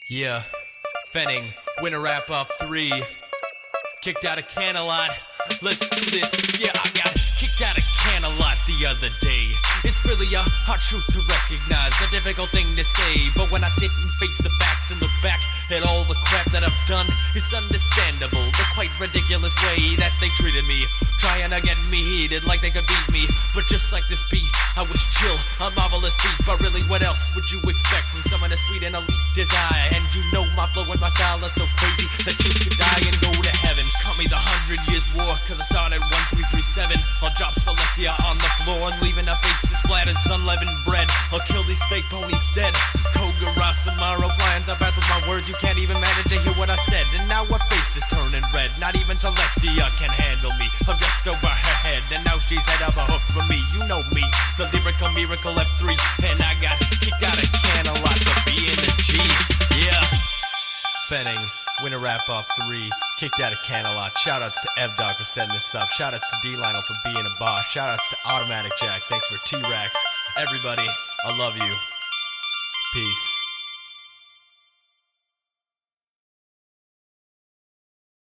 Yeah, Fenning, winner wrap off 3. Kicked out of Canalot. Let's do this. Yeah, I got kicked out of Canalot the other day. It's really a hard truth to recognize, a difficult thing to say. But when I sit and face the facts and look back at all the crap that I've done, it's understandable the quite ridiculous way that they treated me, trying to get me heated like they could beat me. But just like this beat, I was chill, a marvelous beat. But really, what else would you expect from someone as sweet and elite as I? And you know my flow and my style are so crazy that you could die and go to heaven. Call me the 100 Years War, cause I started 1337. I'll drop Celestia on the floor and leaving her faces flat as sun-leavened bread. I'll kill these fake ponies dead. Kogara, Samara, flying up with my words. You can't even manage to hear what I said. And now her face is turning red. Not even Celestia can handle me. I'm just over her head, and now she's head of a hook for me. You know me, the lyrical miracle F3. And I got kicked out of Canalot for being a G. Yeah. Fenning, winner wrap off 3. Kicked out of Canalot. Shoutouts to Evdog for setting this up. Shoutouts to D-Lionel for being a boss. Shoutouts to Automatic Jack. Thanks for T-Rex. Everybody, I love you. Peace.